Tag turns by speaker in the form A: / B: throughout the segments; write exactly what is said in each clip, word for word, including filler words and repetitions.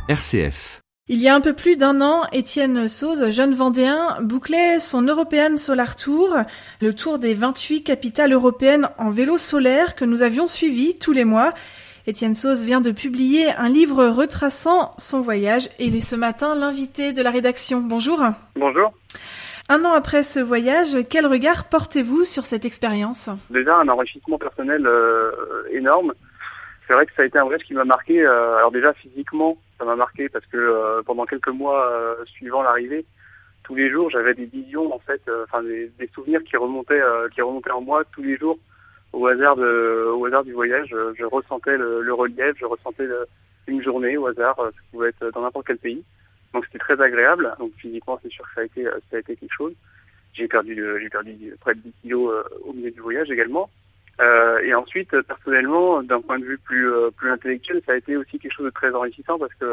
A: R C F.
B: Il y a un peu plus d'un an, Étienne Sauze, jeune Vendéen, bouclait son European Solar Tour, le tour des vingt-huit capitales européennes en vélo solaire que nous avions suivi tous les mois. Étienne Sauze vient de publier un livre retraçant son voyage et il est ce matin l'invité de la rédaction. Bonjour.
C: Bonjour.
B: Un an après ce voyage, quel regard portez-vous sur cette expérience ?
C: Déjà un enrichissement personnel euh, énorme. C'est vrai que ça a été un voyage qui m'a marqué. Euh, alors déjà physiquement, ça m'a marqué parce que euh, pendant quelques mois euh, suivant l'arrivée, tous les jours j'avais des visions en fait, enfin euh, des, des souvenirs qui remontaient, euh, qui remontaient en moi tous les jours au hasard de, au hasard du voyage. Je, je ressentais le, le relief, je ressentais le, une journée au hasard, euh, ça pouvait être dans n'importe quel pays. Donc c'était très agréable. Donc physiquement c'est sûr que ça a été, ça a été quelque chose. J'ai perdu, j'ai perdu près de dix kilos euh, au milieu du voyage également. Euh, et ensuite, personnellement, d'un point de vue plus euh, plus intellectuel, ça a été aussi quelque chose de très enrichissant parce que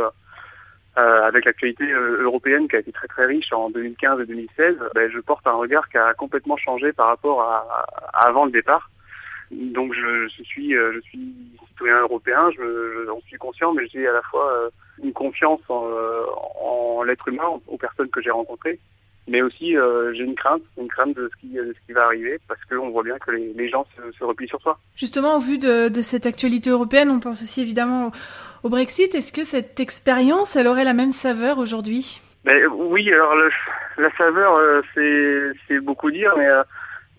C: euh, avec l'actualité euh, européenne qui a été très très riche en deux mille quinze et deux mille seize, ben, je porte un regard qui a complètement changé par rapport à, à avant le départ. Donc je, je suis euh, je suis citoyen européen, je, je j'en suis conscient, mais j'ai à la fois euh, une confiance en, euh, en l'être humain, aux personnes que j'ai rencontrées. Mais aussi, euh, j'ai une crainte, une crainte de ce qui, de ce qui va arriver, parce qu'on voit bien que les, les gens se, se replient sur soi.
B: Justement, au vu de, de cette actualité européenne, on pense aussi évidemment au, au Brexit. Est-ce que cette expérience, elle aurait la même saveur aujourd'hui ?
C: Ben, oui, alors le, la saveur, euh, c'est, c'est beaucoup dire, mais, euh,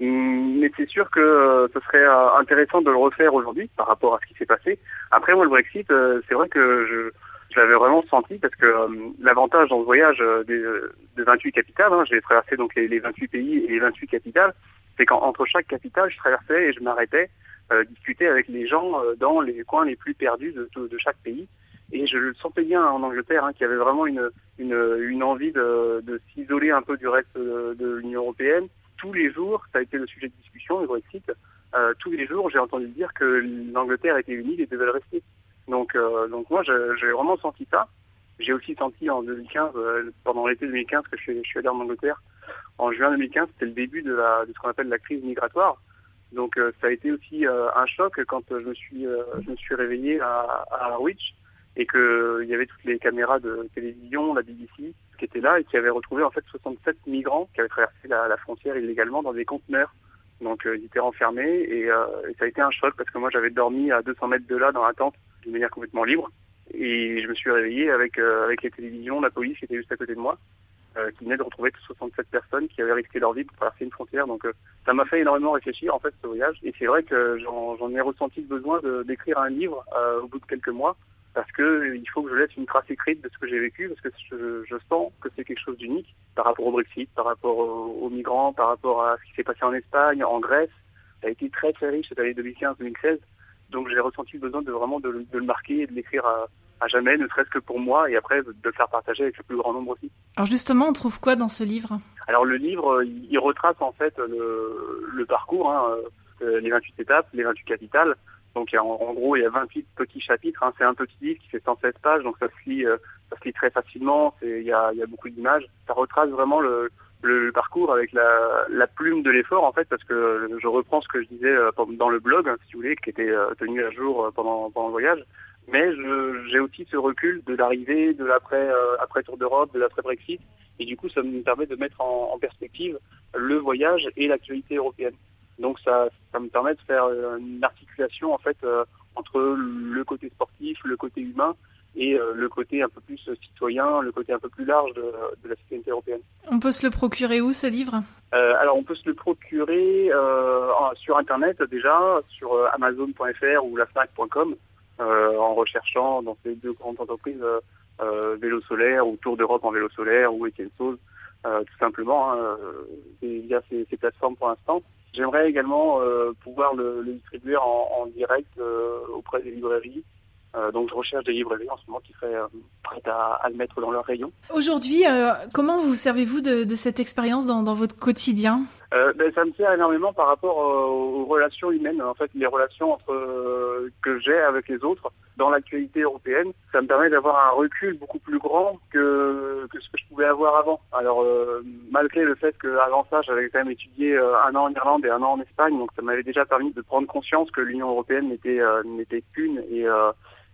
C: mais c'est sûr que euh, ce serait euh, intéressant de le refaire aujourd'hui par rapport à ce qui s'est passé. Après, moi, le Brexit, euh, c'est vrai que je... Je l'avais vraiment senti parce que euh, l'avantage dans ce voyage euh, des, des vingt-huit capitales, hein, j'ai traversé donc les, les vingt-huit pays et les vingt-huit capitales, c'est qu'entre chaque capitale, je traversais et je m'arrêtais euh, discuter avec les gens euh, dans les coins les plus perdus de, de, de chaque pays. Et je le sentais bien en Angleterre, hein, qu'il y avait vraiment une, une, une envie de, de s'isoler un peu du reste de, de l'Union européenne. Tous les jours, ça a été le sujet de discussion, le Brexit. Euh, tous les jours, j'ai entendu dire que l'Angleterre était unie et devait le rester. Donc, euh, donc moi, je, j'ai vraiment senti ça. J'ai aussi senti en deux mille quinze, euh, pendant l'été deux mille quinze, que je suis, je suis allé en Angleterre. En juin deux mille quinze, c'était le début de, la, de ce qu'on appelle la crise migratoire. Donc, euh, ça a été aussi euh, un choc quand je me suis, euh, je me suis réveillé à, à Harwich et que euh, il y avait toutes les caméras de télévision, la B B C, qui étaient là et qui avaient retrouvé en fait soixante-sept migrants qui avaient traversé la, la frontière illégalement dans des conteneurs. Donc, euh, ils étaient renfermés et, euh, et ça a été un choc parce que moi, j'avais dormi à deux cents mètres de là dans la tente, d'une manière complètement libre, et je me suis réveillé avec euh, avec les télévisions, la police qui était juste à côté de moi, euh, qui venait de retrouver soixante-sept personnes qui avaient risqué leur vie pour traverser une frontière. Donc euh, ça m'a fait énormément réfléchir en fait ce voyage, et c'est vrai que j'en, j'en ai ressenti le besoin de, d'écrire un livre euh, au bout de quelques mois, parce que euh, il faut que je laisse une trace écrite de ce que j'ai vécu, parce que je, je sens que c'est quelque chose d'unique par rapport au Brexit, par rapport aux, aux migrants, par rapport à ce qui s'est passé en Espagne, en Grèce. Ça a été très très riche cette année deux mille quinze deux mille seize. Donc j'ai ressenti le besoin de vraiment de, de le marquer et de l'écrire à, à jamais, ne serait-ce que pour moi, et après de le faire partager avec le plus grand nombre aussi.
B: Alors justement, on trouve quoi dans ce livre ?
C: Alors le livre, il, il retrace en fait le, le parcours, hein, euh, les vingt-huit étapes, les vingt-huit capitales. Donc il y a, en, en gros, il y a vingt-huit petits chapitres. Hein, c'est un petit livre qui fait cent seize pages, donc ça se lit, euh, ça se lit très facilement. C'est, il y a, il y a beaucoup d'images. Ça retrace vraiment le Le, le parcours avec la, la plume de l'effort en fait, parce que je reprends ce que je disais euh, dans le blog, hein, si vous voulez, qui était euh, tenu à jour euh, pendant pendant le voyage. Mais je, j'ai aussi ce recul de l'arrivée, de l'après euh, après Tour d'Europe, de l'après Brexit, et du coup ça me permet de mettre en, en perspective le voyage et l'actualité européenne. Donc ça ça me permet de faire une articulation en fait euh, entre le côté sportif, le côté humain, et euh, le côté un peu plus citoyen, le côté un peu plus large de, de la citoyenneté européenne.
B: On peut se le procurer où, ce livre ?
C: euh, Alors, on peut se le procurer euh, sur Internet, déjà, sur euh, amazon point f r ou la fnac point com, euh, en recherchant dans ces deux grandes entreprises euh, euh, Vélo Solaire ou Tour d'Europe en vélo solaire ou Étienne Sauze, euh, tout simplement, hein, euh, via ces, ces plateformes pour l'instant. J'aimerais également euh, pouvoir le, le distribuer en, en direct euh, auprès des librairies. Euh, donc je recherche des librairies en ce moment qui seraient euh, prêtes à, à le mettre dans leur rayon.
B: Aujourd'hui, euh, comment vous servez-vous de, de cette expérience dans, dans votre quotidien ?
C: euh, ben, Ça me sert énormément par rapport euh, aux relations humaines, en fait, les relations entre, euh, que j'ai avec les autres dans l'actualité européenne. Ça me permet d'avoir un recul beaucoup plus grand que, que ce que je pouvais avoir avant. Alors euh, malgré le fait qu'avant ça, j'avais quand même étudié euh, un an en Irlande et un an en Espagne, donc ça m'avait déjà permis de prendre conscience que l'Union européenne n'était, euh, n'était qu'une et euh,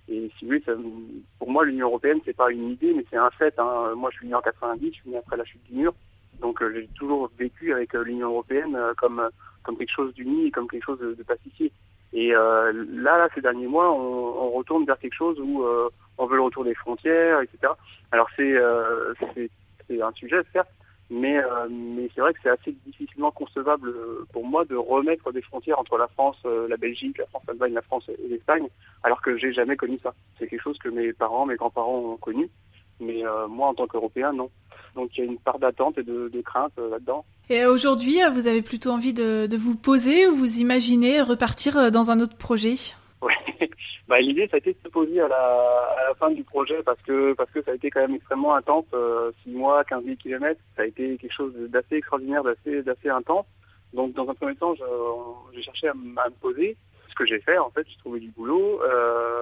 C: Et si vous voulez, ça, pour moi, l'Union européenne, c'est pas une idée, mais c'est un fait. Hein. Moi, je suis né en quatre-vingt-dix, je suis né après la chute du mur. Donc, euh, j'ai toujours vécu avec euh, l'Union européenne euh, comme comme quelque chose d'uni, comme quelque chose de, de pacifié. Et euh, là, là, ces derniers mois, on, on retourne vers quelque chose où euh, on veut le retour des frontières, et cetera. Alors, c'est euh, c'est, c'est un sujet, certes, mais euh, mais c'est vrai que c'est assez difficilement concevable pour moi de remettre des frontières entre la France, euh, la Belgique, la France, l'Allemagne, la France et l'Espagne, alors que j'ai jamais connu ça. C'est quelque chose que mes parents, mes grands-parents ont connu, mais euh, moi, en tant qu'Européen, non. Donc il y a une part d'attente et de, de crainte euh, là-dedans.
B: Et aujourd'hui, vous avez plutôt envie de, de vous poser ou vous imaginez repartir dans un autre projet?
C: Oui, bah, l'idée ça a été de se poser à la, à la fin du projet parce que parce que ça a été quand même extrêmement intense, euh, six mois, quinze mille kilomètres, ça a été quelque chose d'assez extraordinaire, d'assez d'assez intense. Donc dans un premier temps, je, j'ai cherché à, m- à me poser, ce que j'ai fait en fait, j'ai trouvé du boulot. Euh,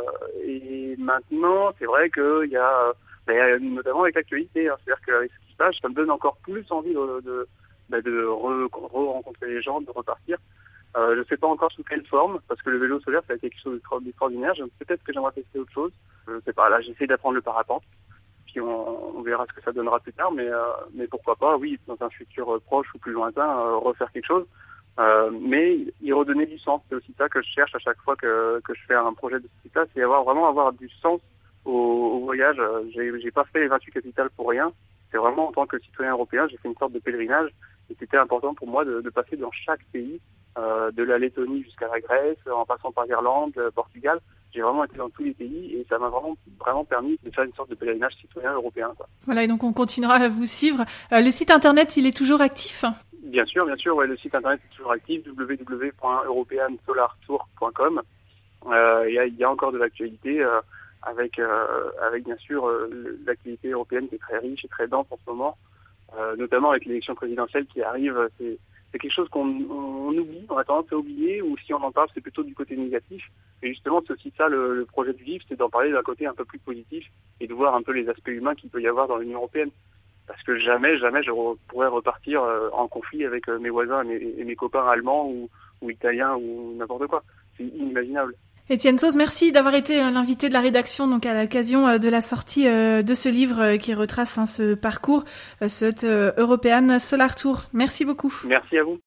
C: et maintenant, c'est vrai qu'il y a, bah, notamment avec l'actualité, hein, c'est-à-dire qu'avec ce qui se passe, ça me donne encore plus envie de de, bah, de re, re rencontrer les gens, de repartir. Euh, je ne sais pas encore sous quelle forme, parce que le vélo solaire, ça a été quelque chose d'extraordinaire. Je- Peut-être que j'aimerais tester autre chose. Je ne sais pas. Là, j'essaie d'apprendre le parapente. Puis on, on verra ce que ça donnera plus tard. Mais, euh, mais pourquoi pas, oui, dans un futur euh, proche ou plus lointain, euh, refaire quelque chose. Euh, mais y redonner du sens. C'est aussi ça que je cherche à chaque fois que, que je fais un projet de ce type-là. C'est avoir, vraiment avoir du sens au, au voyage. Euh, J'ai, j'ai pas fait les vingt-huit capitales pour rien. C'est vraiment en tant que citoyen européen, j'ai fait une sorte de pèlerinage. Et c'était important pour moi de, de passer dans chaque pays. Euh, de la Lettonie jusqu'à la Grèce, en passant par l'Irlande, le Portugal. J'ai vraiment été dans tous les pays et ça m'a vraiment, vraiment permis de faire une sorte de pèlerinage citoyen européen, quoi.
B: Voilà, et donc on continuera à vous suivre. Euh, le site internet, il est toujours actif?
C: Bien sûr, bien sûr, ouais, le site internet est toujours actif, w w w point european solar tour point com. Euh, il y a, il y a encore de l'actualité euh, avec, euh, avec bien sûr euh, l'actualité européenne qui est très riche et très dense en ce moment, euh, notamment avec l'élection présidentielle qui arrive. C'est, c'est quelque chose qu'on on, on oublie, on a tendance à oublier, ou si on en parle, c'est plutôt du côté négatif. Et justement, c'est aussi ça le, le projet du livre, c'est d'en parler d'un côté un peu plus positif et de voir un peu les aspects humains qu'il peut y avoir dans l'Union européenne. Parce que jamais, jamais je re- pourrais repartir euh, en conflit avec euh, mes voisins et mes, et mes copains allemands ou, ou italiens ou n'importe quoi. C'est inimaginable.
B: Étienne Sauze, merci d'avoir été l'invité de la rédaction donc à l'occasion de la sortie de ce livre qui retrace hein, ce parcours, cette European Solar Tour. Merci beaucoup.
C: Merci à vous.